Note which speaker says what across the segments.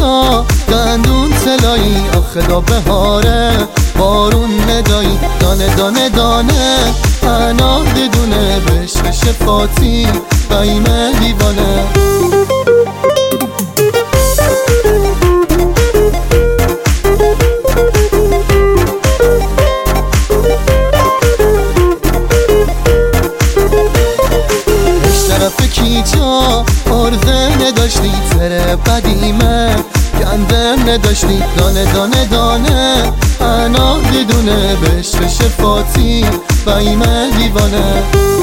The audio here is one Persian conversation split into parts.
Speaker 1: جا دندون تلایی، آخه دا بهاره بارون ندایی، دانه دانه دانه انا بدونه بشه فاتی قیمه دیوانه. طرف کیجا ارزه نداشتی، تره قدیمه گندم نداشتی، دانه دانه دانه انا دیدونه بشه فاتی قیمه دیوانه.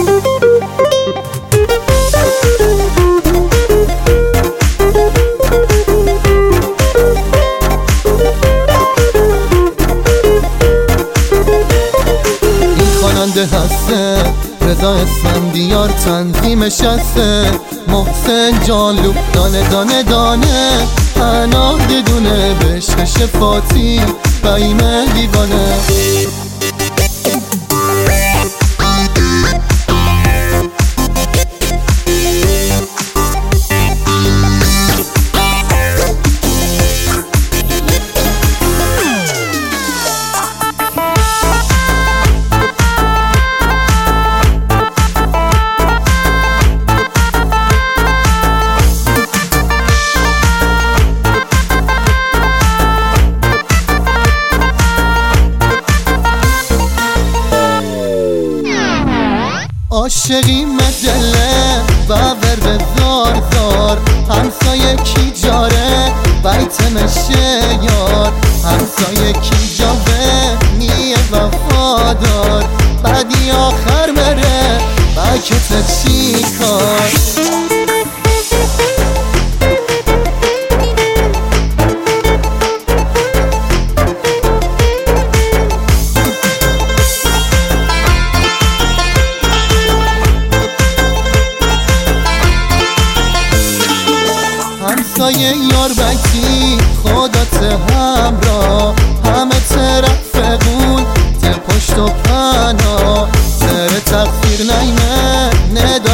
Speaker 1: این خواننده هسته رضا اسفندیار، تنظیمش هسته محسن جانلو، دانه دانه دانه انا دیدونه بشه فاتی قیمه دیوانه. عاشقی مدله و ور زار زار، همسایه کی جاره بیت مشه یار، همسایه کی جاوه نیه وفادار، بعدی آخر مره بکت چی کار. همسایه یار بکی خودت همراه، همه طرف قول ته پشت و پناه، سر تقصیر نیمه